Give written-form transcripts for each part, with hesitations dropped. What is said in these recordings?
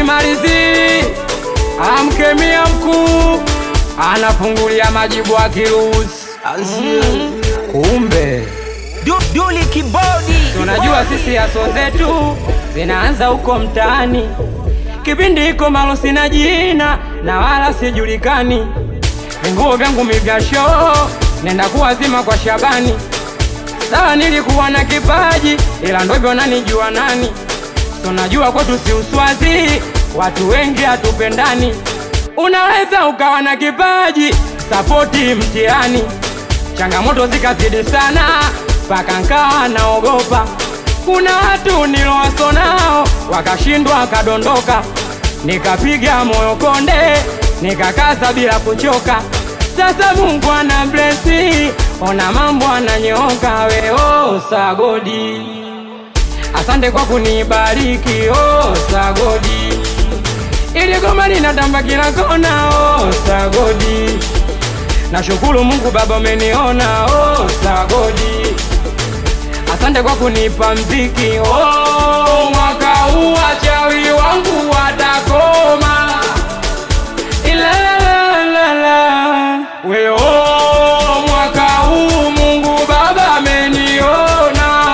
Malizi amkemia mkuu anafungulia majibu akiruhusu. Kumbe Duli Kibodi. tunajua sisi aso zetu zinaanza huko mtaani. Kipindi iko malo sina jina na wala sijulikani. Nguo vyangu migasho nenda kuwazima kwa Shabani. Sawa nilikuwa na kipaji ila ndo hivyo nanijua nani. Tunajua kwetu si uswazi, watu wengi hatupendani. Unaweza ukawa na kipaji, sapoti mtihani. Changamoto zikazidi sana, paka nkawa naogopa. Kuna watu nilowaso nao, wakashindwa kadondoka. Nikapiga moyo konde, nikakaza bila kuchoka. Sasa Mungu ana blessi, ona mambo ananyoka. Weo Sagodi, asante kwa kunibariki. Oh Sagodi, ili goma linatamba kila kona. Oh Sagodi, nashukuru Mungu Baba umeniona. Oh Sagodi, asante kwa kunipa mziki. Oh mwaka huu wachawi wangu watakoma. Weo mwaka huu Mungu Baba ameniona.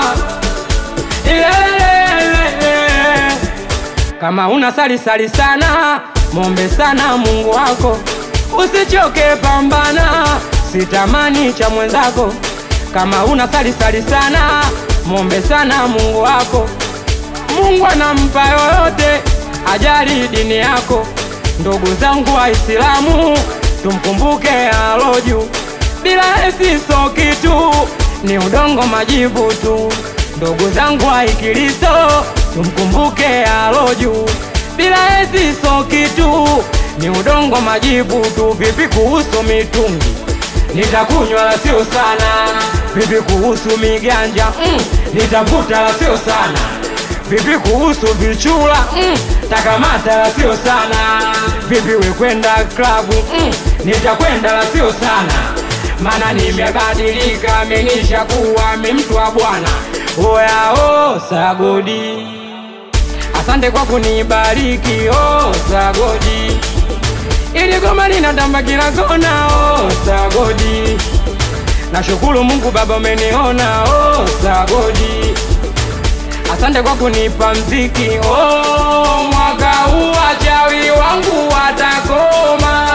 Kama una sali sana, mombe sana Mungu wako. Usichoke pambana, sitamani cha mwenzako. Kama una sali sana, mombe sana Mungu wako. Mungu anampa yoyote, ajali dini yako. Ndugu zangu Waislamu, tumkumbuke aloju. Bila esi so kitu, ni udongo majibu tu. Ndugu zangu Wakristo, tumkumbuke aloju. Bila esi so kitu, ni udongo majibu tu. Vipi kuhusu mitungi? Nitakunywa la sio sana. Vipi kuhusu miganja? Nitavuta la sio sana. Vipi kuhusu vichula? Takamata la sio sana. Vipi we kwenda klabu? Nitakwenda la sio sana. Mana nimebadilika, menisha kuwa mtu wa Bwana. Oya oh Sagodi, asante kwa kunibariki. Oh Sagodi, ili goma linatamba kila kona. Oh Sagodi, nashukuru Mungu Baba umeniona. Oh Sagodi, asante kwa kunipa mziki. Oh mwaka huu wachawi wangu watakoma.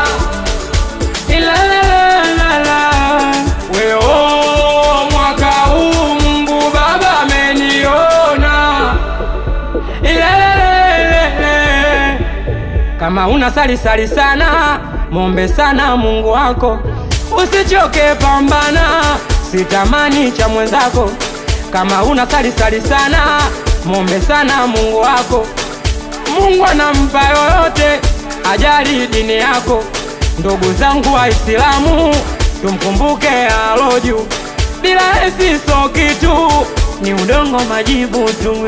Weo mwaka huu Mungu Baba ameniona. Kama una sali sana, mombe sana Mungu wako. Usichoke pambana, sitamani cha mwenzako. Kama una sali sana, mombe sana Mungu wako. Mungu anampa yoyote, ajali dini yako. Ndugu zangu Waislamu, tumkumbuke aloju. Bila esi so kitu, ni udongo majibu tu.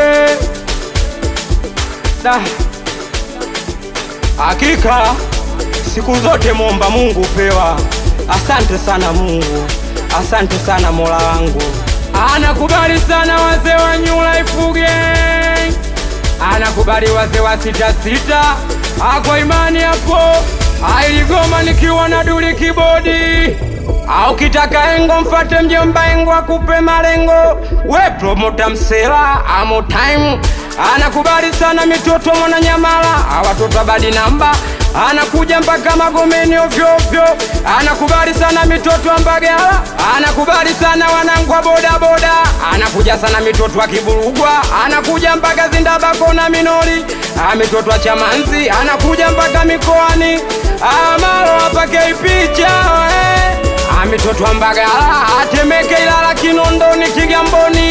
Hakika siku zote muomba Mungu pewa. Asante sana Mungu, asante sana Mola wangu. Anakubali sana wazee wa New Life Gang. Anakubali wazee wa 66. Ako imani hapo. Ailigoma nikiwa na Duli Kibodi. Au kitaka engo mfate mjomba engo akupe malengo. We promoter msela amo time. Anakubali sana mitoto mwana Nyamala. Awatoto badi namba. Anakuja mpaka Magomeni ovyo ovyo. Anakubali sana mitoto wa Mbagala. Anakubali sana wanangu wa boda boda. Anakuja sana mitoto wa Kiburugwa. Anakuja mpaka Zindabako na Minori. Mitoto wa Chamanzi. Anakuja mpaka mikoani. Amalo apake picha. Mitoto wa Mbagala. Atemeke Ilala Kinondoni Kigamboni.